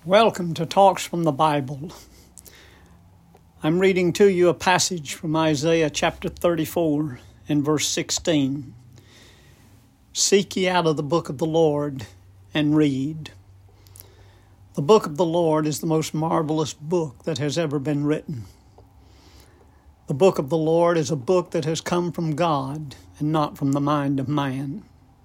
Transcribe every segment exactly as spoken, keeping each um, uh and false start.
Welcome to Talks from the Bible. I'm reading to you a passage from Isaiah chapter thirty-four and verse sixteen. Seek ye out of the book of the Lord and read. The book of the Lord is the most marvelous book that has ever been written. The book of the Lord is a book that has come from God and not from the mind of man.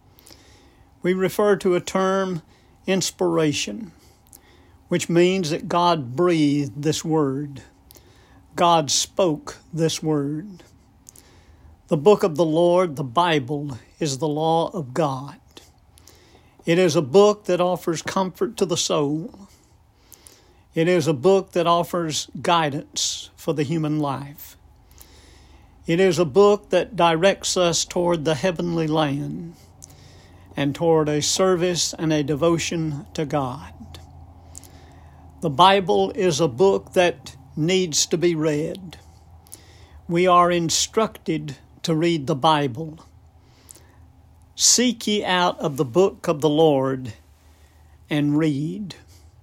We refer to a term, inspiration, which means that God breathed this word. God spoke this word. The book of the Lord, the Bible, is the law of God. It is a book that offers comfort to the soul. It is a book that offers guidance for the human life. It is a book that directs us toward the heavenly land and toward a service and a devotion to God. The Bible is a book that needs to be read. We are instructed to read the Bible. Seek ye out of the book of the Lord and read.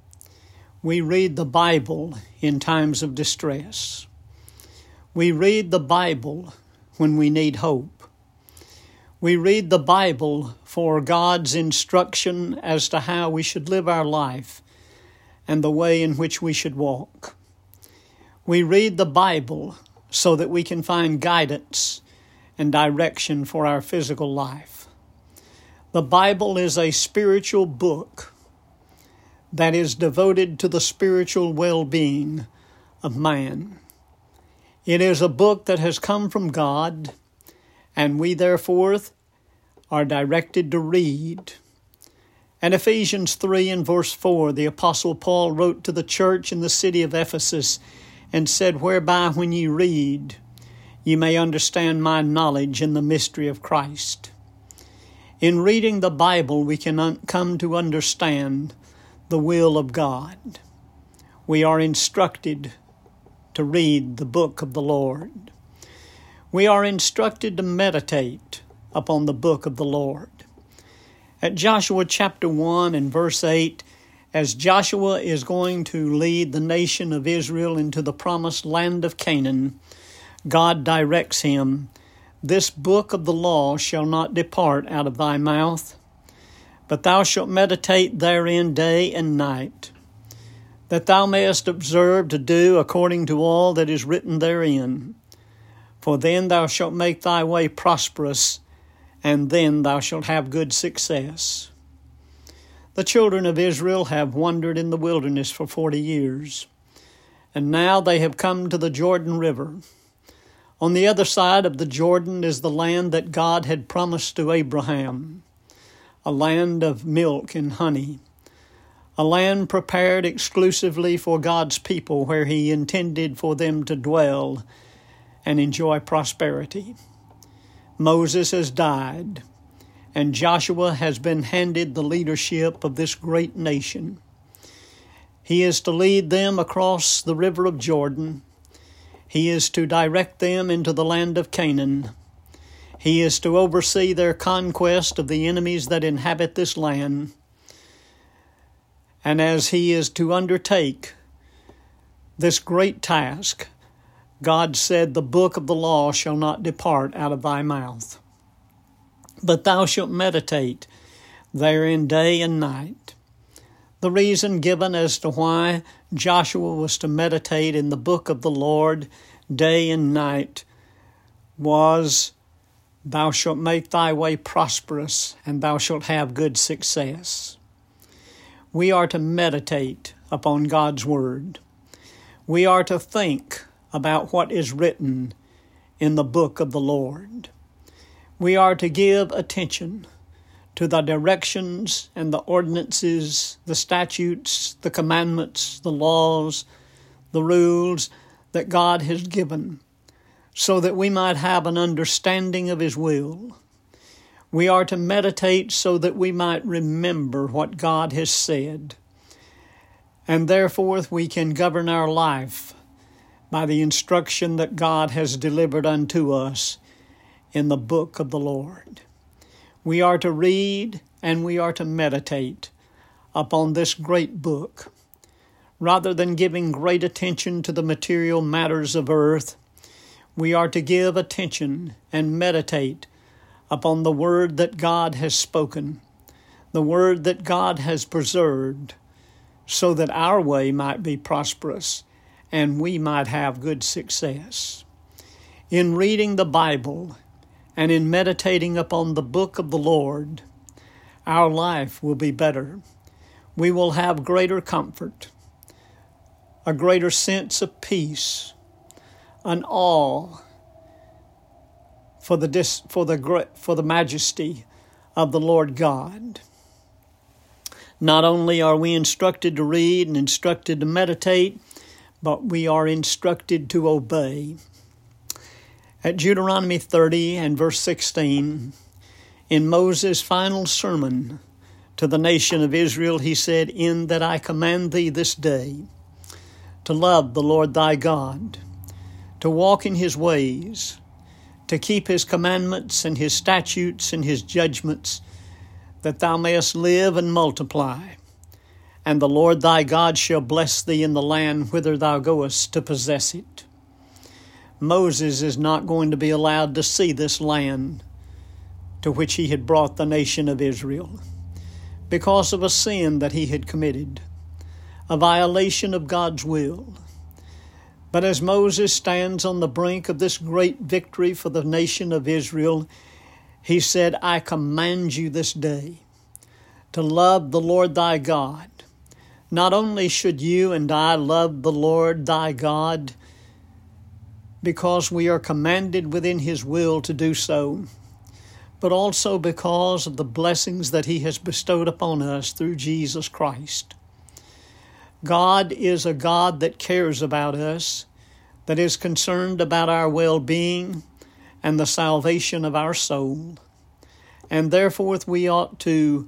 We read the Bible in times of distress. We read the Bible when we need hope. We read the Bible for God's instruction as to how we should live our life and the way in which we should walk. We read the Bible so that we can find guidance and direction for our physical life. The Bible is a spiritual book that is devoted to the spiritual well-being of man. It is a book that has come from God, and we therefore are directed to read. And Ephesians three and verse four, the Apostle Paul wrote to the church in the city of Ephesus and said, whereby when ye read, ye may understand my knowledge in the mystery of Christ. In reading the Bible, we can un- come to understand the will of God. We are instructed to read the book of the Lord. We are instructed to meditate upon the book of the Lord. At Joshua chapter one and verse eight, as Joshua is going to lead the nation of Israel into the promised land of Canaan, God directs him, this book of the law shall not depart out of thy mouth, but thou shalt meditate therein day and night, that thou mayest observe to do according to all that is written therein. For then thou shalt make thy way prosperous, and then thou shalt have good success. The children of Israel have wandered in the wilderness for forty years, and now they have come to the Jordan River. On the other side of the Jordan is the land that God had promised to Abraham, a land of milk and honey, a land prepared exclusively for God's people, where He intended for them to dwell and enjoy prosperity. Moses has died, and Joshua has been handed the leadership of this great nation. He is to lead them across the river of Jordan. He is to direct them into the land of Canaan. He is to oversee their conquest of the enemies that inhabit this land. And as he is to undertake this great task, God said, the book of the law shall not depart out of thy mouth, but thou shalt meditate therein day and night. The reason given as to why Joshua was to meditate in the book of the Lord day and night was, thou shalt make thy way prosperous, and thou shalt have good success. We are to meditate upon God's word. We are to think about what is written in the book of the Lord. We are to give attention to the directions and the ordinances, the statutes, the commandments, the laws, the rules that God has given, so that we might have an understanding of His will. We are to meditate so that we might remember what God has said, and therefore we can govern our life by the instruction that God has delivered unto us in the book of the Lord. We are to read and we are to meditate upon this great book, Rather than giving great attention to the material matters of earth, we are to give attention and meditate upon the word that God has spoken, the word that God has preserved, so that our way might be prosperous and we might have good success. In reading the Bible and in meditating upon the book of the Lord, our life will be better. We will have greater comfort, a greater sense of peace, an awe for the dis, for the for the majesty of the Lord God. Not only are we instructed to read and instructed to meditate, but we are instructed to obey. At Deuteronomy thirty and verse sixteen, in Moses' final sermon to the nation of Israel, he said, "In that I command thee this day to love the Lord thy God, to walk in his ways, to keep his commandments and his statutes and his judgments, that thou mayest live and multiply. And the Lord thy God shall bless thee in the land whither thou goest to possess it." Moses is not going to be allowed to see this land to which he had brought the nation of Israel because of a sin that he had committed, a violation of God's will. But as Moses stands on the brink of this great victory for the nation of Israel, he said, "I command you this day to love the Lord thy God." Not only should you and I love the Lord thy God because we are commanded within his will to do so, but also because of the blessings that he has bestowed upon us through Jesus Christ. God is a God that cares about us, that is concerned about our well-being and the salvation of our soul. And therefore we ought to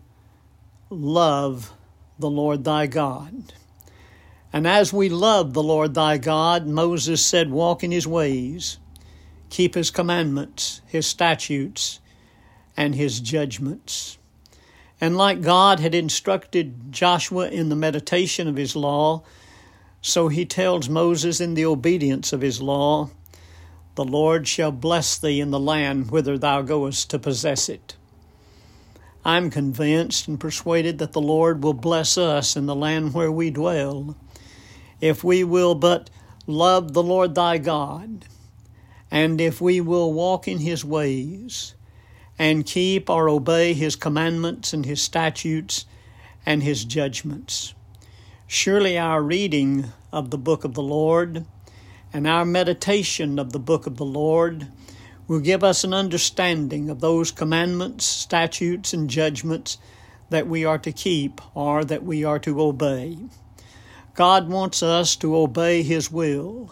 love the Lord thy God. And as we love the Lord thy God, Moses said, walk in his ways, keep his commandments, his statutes, and his judgments. And like God had instructed Joshua in the meditation of his law, so he tells Moses in the obedience of his law, "The Lord shall bless thee in the land whither thou goest to possess it." I'm convinced and persuaded that the Lord will bless us in the land where we dwell, if we will but love the Lord thy God, and if we will walk in his ways, and keep or obey his commandments and his statutes and his judgments. Surely our reading of the book of the Lord and our meditation of the book of the Lord will give us an understanding of those commandments, statutes, and judgments that we are to keep or that we are to obey. God wants us to obey his will.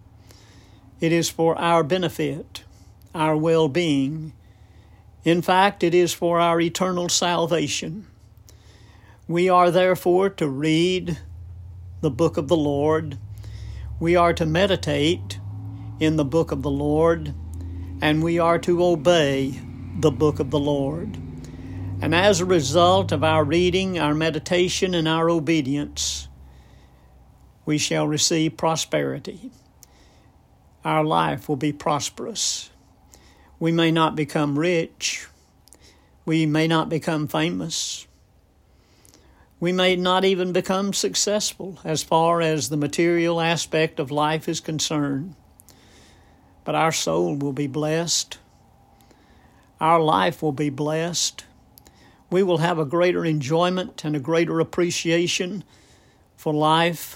It is for our benefit, our well-being. In fact, it is for our eternal salvation. We are therefore to read the book of the Lord. We are to meditate in the book of the Lord, and we are to obey the book of the Lord. And as a result of our reading, our meditation, and our obedience, we shall receive prosperity. Our life will be prosperous. We may not become rich. We may not become famous. We may not even become successful as far as the material aspect of life is concerned. But our soul will be blessed. Our life will be blessed. We will have a greater enjoyment and a greater appreciation for life,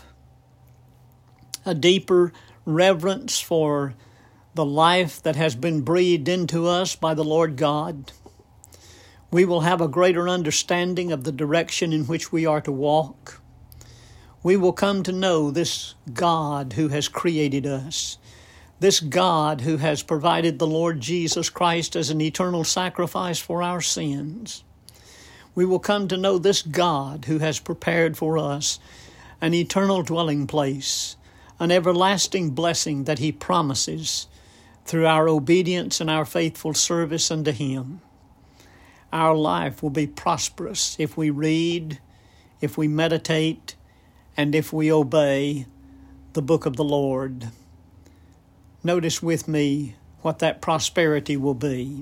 a deeper reverence for the life that has been breathed into us by the Lord God. We will have a greater understanding of the direction in which we are to walk. We will come to know this God who has created us, this God who has provided the Lord Jesus Christ as an eternal sacrifice for our sins. We will come to know this God who has prepared for us an eternal dwelling place, an everlasting blessing that he promises through our obedience and our faithful service unto him. Our life will be prosperous if we read, if we meditate, and if we obey the book of the Lord. Notice with me what that prosperity will be.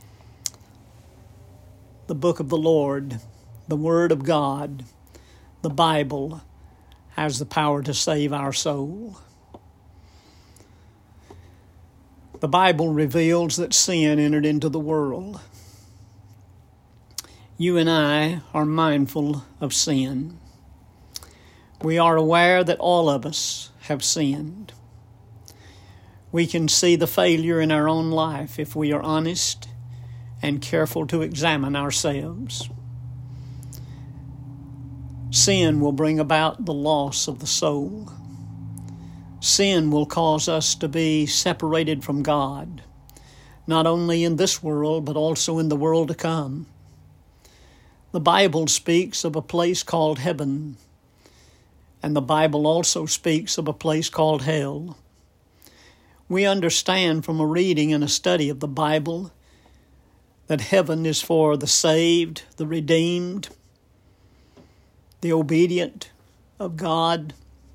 The book of the Lord, the Word of God, the Bible, has the power to save our soul. The Bible reveals that sin entered into the world. You and I are mindful of sin. We are aware that all of us have sinned. We can see the failure in our own life if we are honest and careful to examine ourselves. Sin will bring about the loss of the soul. Sin will cause us to be separated from God, not only in this world, but also in the world to come. The Bible speaks of a place called heaven, and the Bible also speaks of a place called hell. We understand from a reading and a study of the Bible that heaven is for the saved, the redeemed, the obedient of God,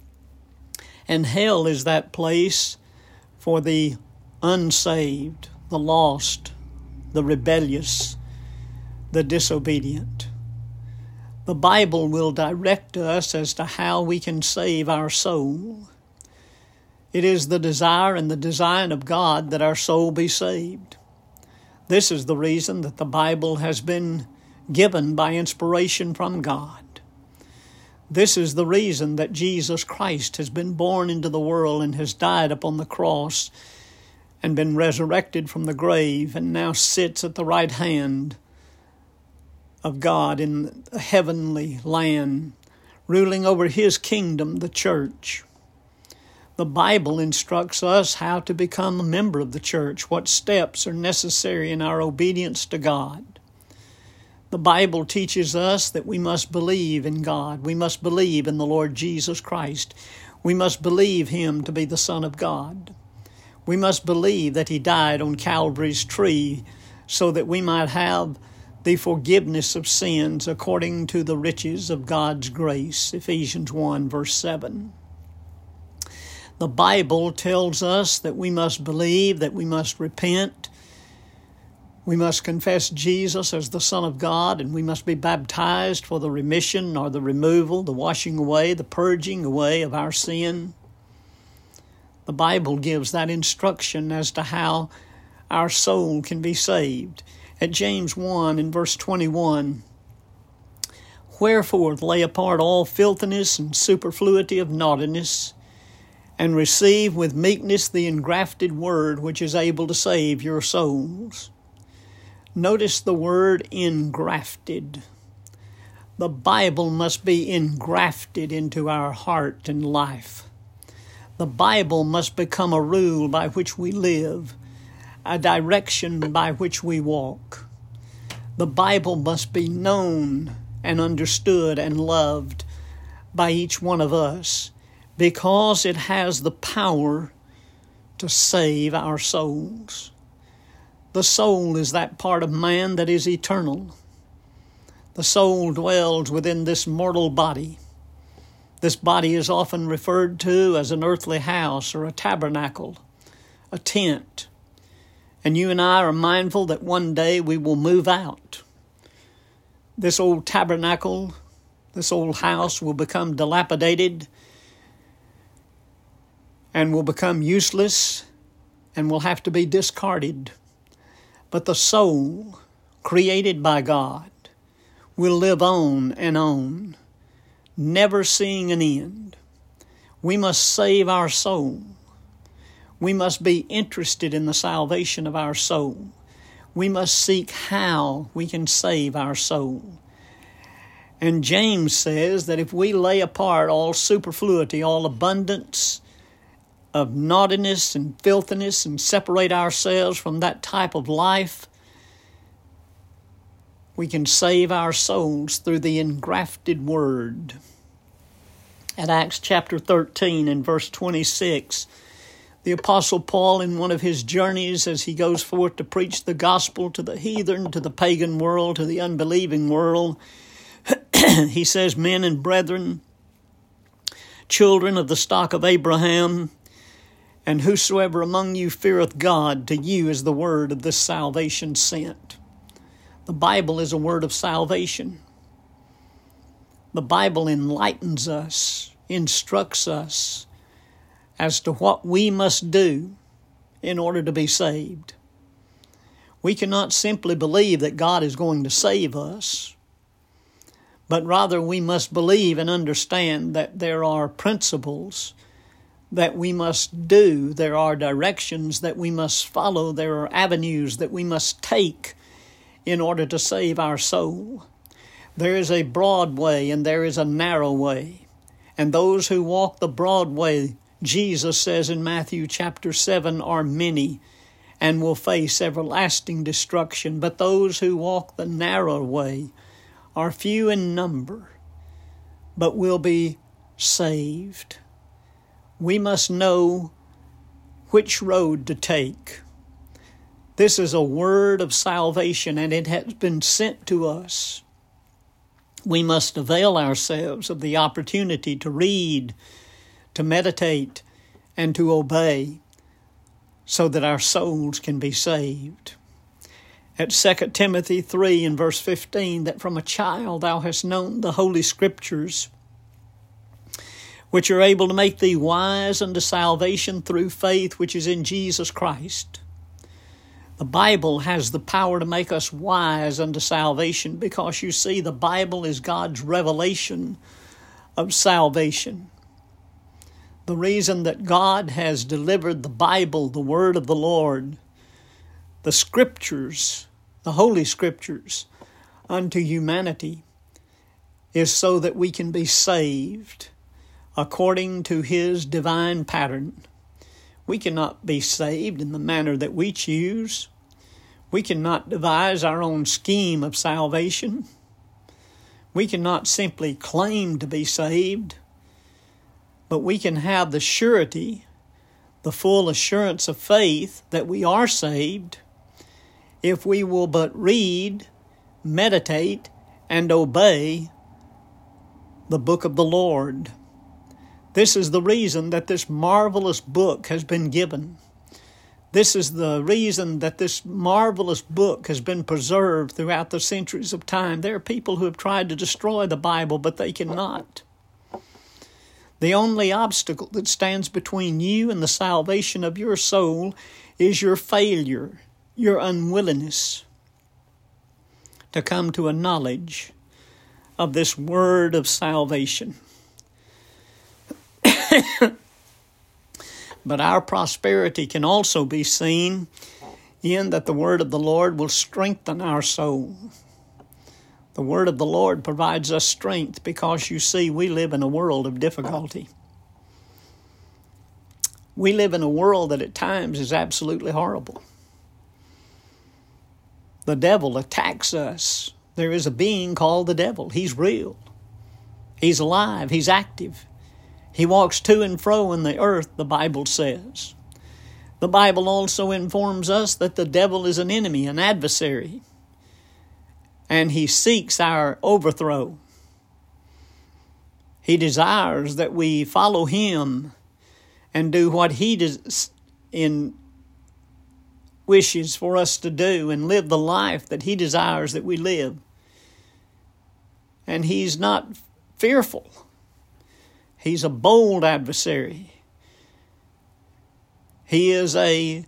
and hell is that place for the unsaved, the lost, the rebellious, the disobedient. The Bible will direct us as to how we can save our soul. It is the desire and the design of God that our soul be saved. This is the reason that the Bible has been given by inspiration from God. This is the reason that Jesus Christ has been born into the world and has died upon the cross and been resurrected from the grave and now sits at the right hand of God in the heavenly land, ruling over His kingdom, the church. The Bible instructs us how to become a member of the church, what steps are necessary in our obedience to God. The Bible teaches us that we must believe in God. We must believe in the Lord Jesus Christ. We must believe Him to be the Son of God. We must believe that He died on Calvary's tree so that we might have the forgiveness of sins according to the riches of God's grace. Ephesians one, verse seven. The Bible tells us that we must believe, that we must repent, we must confess Jesus as the Son of God, and we must be baptized for the remission or the removal, the washing away, the purging away of our sin. The Bible gives that instruction as to how our soul can be saved. At James one in verse twenty-one, "Wherefore lay apart all filthiness and superfluity of naughtiness, and receive with meekness the engrafted word which is able to save your souls." Notice the word engrafted. The Bible must be engrafted into our heart and life. The Bible must become a rule by which we live, a direction by which we walk. The Bible must be known and understood and loved by each one of us because it has the power to save our souls. The soul is that part of man that is eternal. The soul dwells within this mortal body. This body is often referred to as an earthly house or a tabernacle, a tent. And you and I are mindful that one day we will move out. This old tabernacle, this old house will become dilapidated and will become useless and will have to be discarded. But the soul, created by God, will live on and on, never seeing an end. We must save our soul. We must be interested in the salvation of our soul. We must seek how we can save our soul. And James says that if we lay apart all superfluity, all abundance of naughtiness and filthiness and separate ourselves from that type of life, we can save our souls through the engrafted word. At Acts chapter thirteen and verse twenty-six, the Apostle Paul, in one of his journeys as he goes forth to preach the gospel to the heathen, to the pagan world, to the unbelieving world, he says, "Men and brethren, children of the stock of Abraham, and whosoever among you feareth God, to you is the word of this salvation sent. The Bible is a word of salvation. The Bible enlightens us, instructs us as to what we must do in order to be saved. We cannot simply believe that God is going to save us, but rather we must believe and understand that there are principles that we must do, there are directions that we must follow, there are avenues that we must take in order to save our soul. There is a broad way and there is a narrow way, and those who walk the broad way, Jesus says in Matthew chapter seven, are many and will face everlasting destruction, but those who walk the narrow way are few in number, but will be saved. We must know which road to take. This is a word of salvation, and it has been sent to us. We must avail ourselves of the opportunity to read, to meditate, and to obey, so that our souls can be saved. At Second Timothy three and verse fifteen, that from a child thou hast known the Holy Scriptures, which are able to make thee wise unto salvation through faith which is in Jesus Christ. The Bible has the power to make us wise unto salvation, because you see, the Bible is God's revelation of salvation. The reason that God has delivered the Bible, the Word of the Lord, the Scriptures, the Holy Scriptures, unto humanity, is so that we can be saved according to His divine pattern. We cannot be saved in the manner that we choose. We cannot devise our own scheme of salvation. We cannot simply claim to be saved, but we can have the surety, the full assurance of faith that we are saved if we will but read, meditate, and obey the book of the Lord. This is the reason that this marvelous book has been given. This is the reason that this marvelous book has been preserved throughout the centuries of time. There are people who have tried to destroy the Bible, but they cannot. The only obstacle that stands between you and the salvation of your soul is your failure, your unwillingness to come to a knowledge of this word of salvation. But our prosperity can also be seen in that the word of the Lord will strengthen our soul. The word of the Lord provides us strength, because you see, we live in a world of difficulty. We live in a world that at times is absolutely horrible. The devil attacks us. There is a being called the devil. He's real. He's alive. He's active. He walks to and fro in the earth, the Bible says. The Bible also informs us that the devil is an enemy, an adversary, and he seeks our overthrow. He desires that we follow him and do what he does in wishes for us to do, and live the life that he desires that we live. And he's not fearful. He's a bold adversary. He is a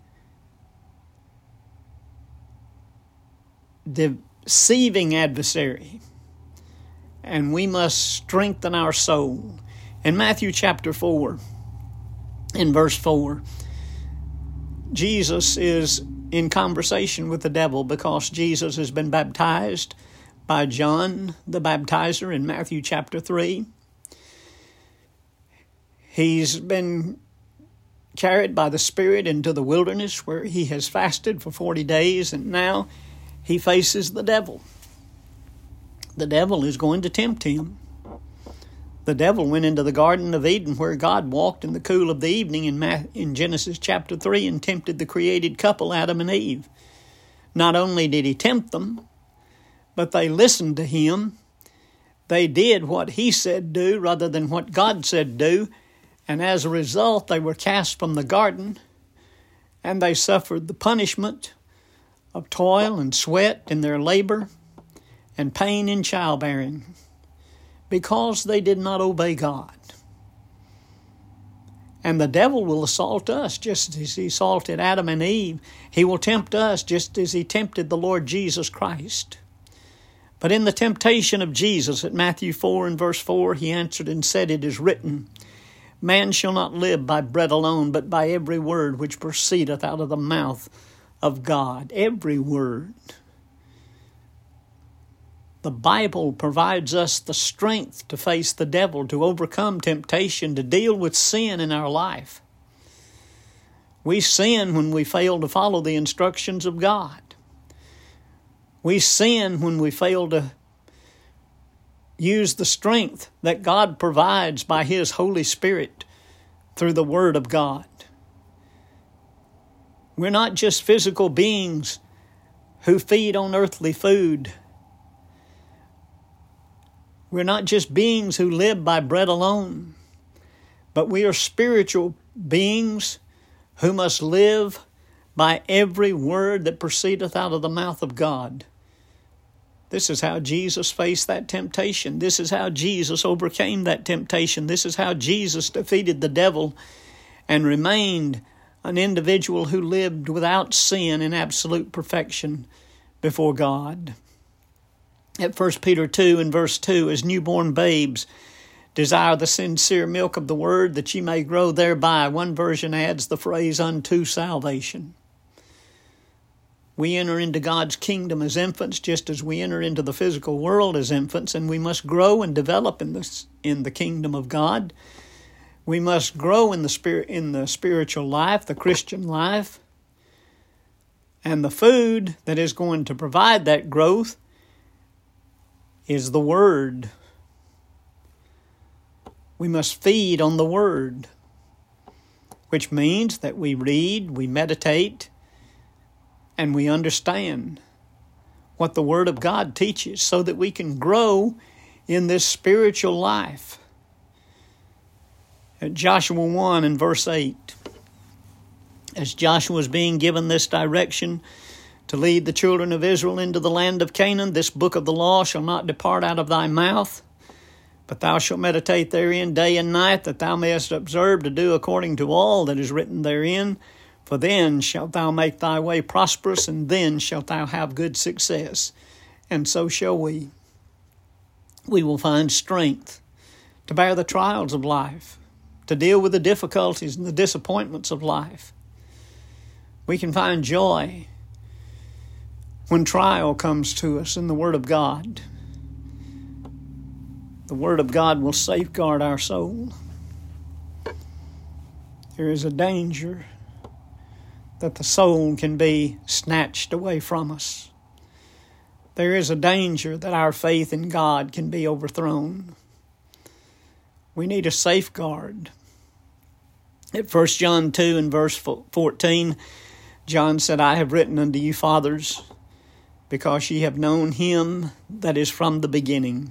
deceiving adversary. And we must strengthen our soul. In Matthew chapter four, in verse four, Jesus is in conversation with the devil, because Jesus has been baptized by John the baptizer in Matthew chapter three. He's been carried by the Spirit into the wilderness, where he has fasted for forty days, and now he faces the devil. The devil is going to tempt him. The devil went into the Garden of Eden, where God walked in the cool of the evening in, in Genesis chapter three, and tempted the created couple, Adam and Eve. Not only did he tempt them, but they listened to him, They did what he said do rather than what God said do, and as a result they were cast from the garden, and they suffered the punishment of toil and sweat in their labor and pain in childbearing because they did not obey God. And the devil will assault us just as he assaulted Adam and Eve. He will tempt us just as he tempted the Lord Jesus Christ. But in the temptation of Jesus at Matthew four and verse four, he answered and said, "It is written, man shall not live by bread alone, but by every word which proceedeth out of the mouth of God." Every word. The Bible provides us the strength to face the devil, to overcome temptation, to deal with sin in our life. We sin when we fail to follow the instructions of God. We sin when we fail to use the strength that God provides by His Holy Spirit through the Word of God. We're not just physical beings who feed on earthly food. We're not just beings who live by bread alone, but we are spiritual beings who must live by every word that proceedeth out of the mouth of God. This is how Jesus faced that temptation. This is how Jesus overcame that temptation. This is how Jesus defeated the devil and remained an individual who lived without sin in absolute perfection before God. At First Peter two and verse two, as newborn babes, desire the sincere milk of the word that ye may grow thereby. One version adds the phrase, unto salvation. We enter into God's kingdom as infants, just as we enter into the physical world as infants, and we must grow and develop in this in the kingdom of God. We must grow in the spirit in the spiritual life, the Christian life. And the food that is going to provide that growth is the Word. We must feed on the Word, which means that we read, we meditate, and we understand what the Word of God teaches so that we can grow in this spiritual life. At Joshua one and verse eight, as Joshua was being given this direction to lead the children of Israel into the land of Canaan, this book of the law shall not depart out of thy mouth, but thou shalt meditate therein day and night, that thou mayest observe to do according to all that is written therein. For then shalt thou make thy way prosperous, and then shalt thou have good success. And so shall we. We will find strength to bear the trials of life, to deal with the difficulties and the disappointments of life. We can find joy when trial comes to us in the Word of God. The Word of God will safeguard our soul. There is a danger that the soul can be snatched away from us. There is a danger that our faith in God can be overthrown. We need a safeguard. At First John two and verse fourteen, John said, I have written unto you, fathers, because ye have known him that is from the beginning.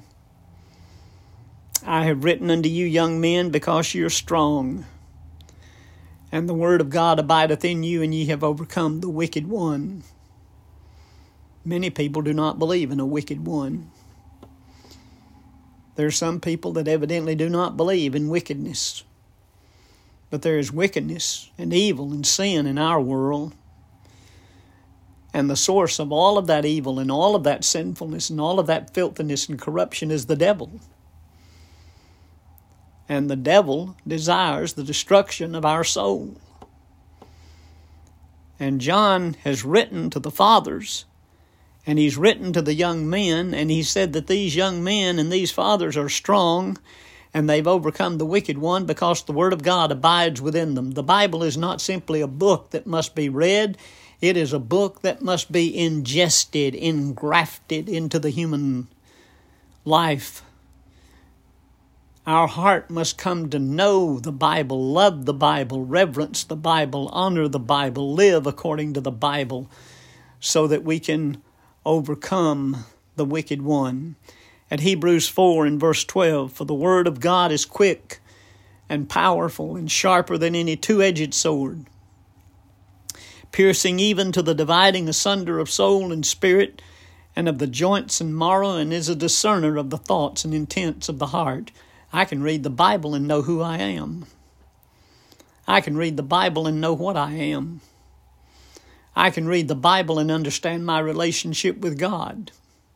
I have written unto you, young men, because ye are strong, and the word of God abideth in you, and ye have overcome the wicked one. Many people do not believe in a wicked one. There are some people that evidently do not believe in wickedness. But there is wickedness and evil and sin in our world. And the source of all of that evil and all of that sinfulness and all of that filthiness and corruption is the devil. And the devil desires the destruction of our soul. And John has written to the fathers, and he's written to the young men, and he said that these young men and these fathers are strong, and they've overcome the wicked one because the Word of God abides within them. The Bible is not simply a book that must be read. It is a book that must be ingested, engrafted into the human life. Our heart must come to know the Bible, love the Bible, reverence the Bible, honor the Bible, live according to the Bible, so that we can overcome the wicked one. At Hebrews four and verse twelve, for the word of God is quick and powerful and sharper than any two-edged sword, piercing even to the dividing asunder of soul and spirit and of the joints and marrow, and is a discerner of the thoughts and intents of the heart. I can read the Bible and know who I am. I can read the Bible and know what I am. I can read the Bible and understand my relationship with God.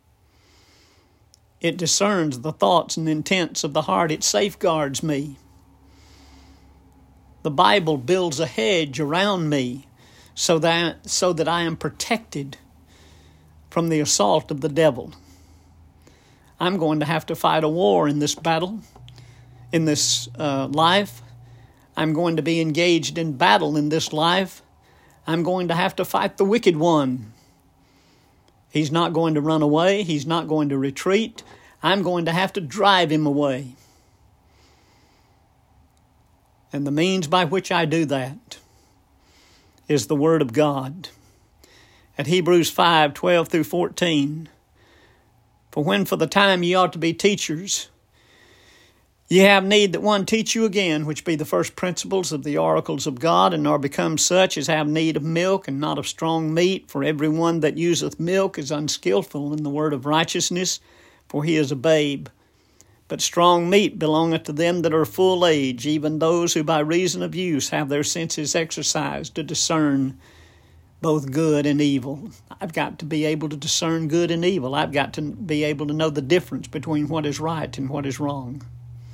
It discerns the thoughts and intents of the heart. It safeguards me. The Bible builds a hedge around me so that, so that I am protected from the assault of the devil. I'm going to have to fight a war in this battle, in this uh, life. I'm going to be engaged in battle in this life. I'm going to have to fight the wicked one. He's not going to run away. He's not going to retreat. I'm going to have to drive him away. And the means by which I do that is the Word of God. At Hebrews five, twelve through fourteen, for when for the time ye ought to be teachers, ye have need that one teach you again, which be the first principles of the oracles of God, and are become such as have need of milk and not of strong meat. For every one that useth milk is unskillful in the word of righteousness, for he is a babe. But strong meat belongeth to them that are full age, even those who by reason of use have their senses exercised to discern both good and evil. I've got to be able to discern good and evil. I've got to be able to know the difference between what is right and what is wrong.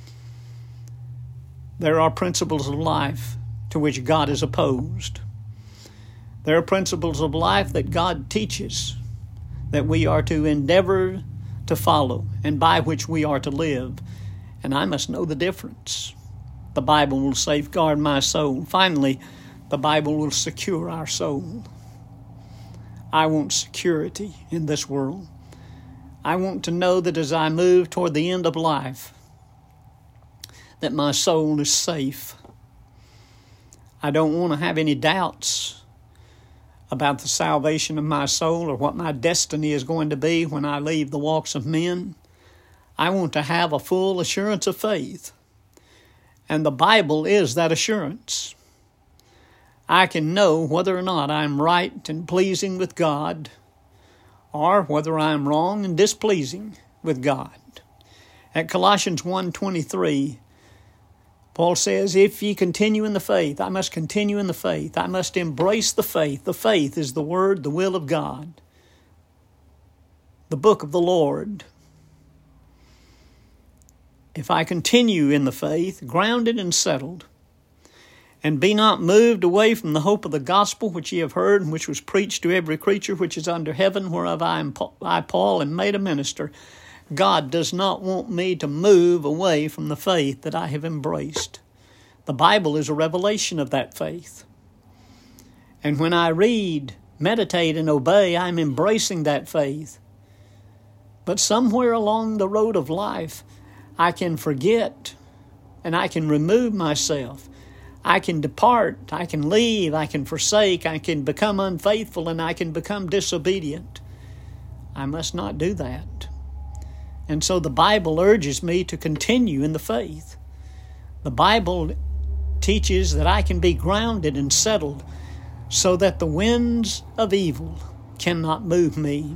There are principles of life to which God is opposed. There are principles of life that God teaches that we are to endeavor to follow and by which we are to live. And I must know the difference. The Bible will safeguard my soul. Finally, the Bible will secure our soul. I want security in this world. I want to know that as I move toward the end of life, that my soul is safe. I don't want to have any doubts about the salvation of my soul or what my destiny is going to be when I leave the walks of men. I want to have a full assurance of faith. And the Bible is that assurance. I can know whether or not I'm right and pleasing with God, or whether I'm wrong and displeasing with God. At Colossians one twenty-three, Paul says, if ye continue in the faith, I must continue in the faith. I must embrace the faith. The faith is the word, the will of God, the book of the Lord. If I continue in the faith, grounded and settled, and be not moved away from the hope of the gospel which ye have heard, and which was preached to every creature which is under heaven, whereof I am I, Paul, am made a minister. God does not want me to move away from the faith that I have embraced. The Bible is a revelation of that faith. And when I read, meditate, and obey, I'm embracing that faith. But somewhere along the road of life, I can forget and I can remove myself. I can depart, I can leave, I can forsake, I can become unfaithful, and I can become disobedient. I must not do that. And so the Bible urges me to continue in the faith. The Bible teaches that I can be grounded and settled so that the winds of evil cannot move me.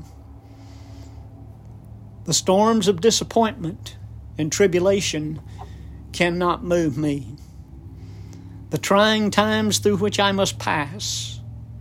The storms of disappointment and tribulation cannot move me. The trying times through which I must pass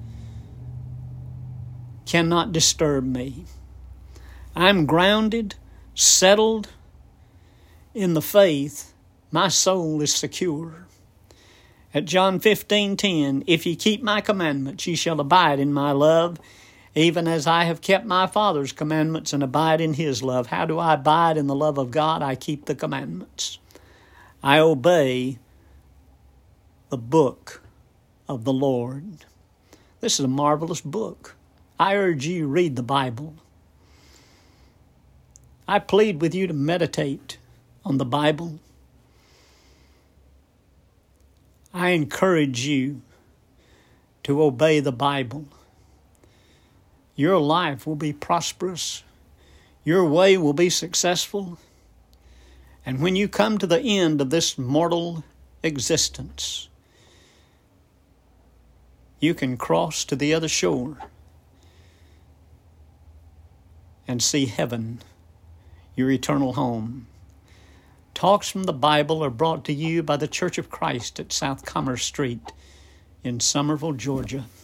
cannot disturb me. I'm grounded, settled in the faith. My soul is secure. At John fifteen ten, if ye keep my commandments, ye shall abide in my love, even as I have kept my Father's commandments and abide in his love. How do I abide in the love of God? I keep the commandments. I obey the book of the Lord. This is a marvelous book. I urge you to read the Bible. I plead with you to meditate on the Bible. I encourage you to obey the Bible. Your life will be prosperous. Your way will be successful. And when you come to the end of this mortal existence, you can cross to the other shore and see heaven, your eternal home. Talks from the Bible are brought to you by the Church of Christ at South Commerce Street in Summerville, Georgia.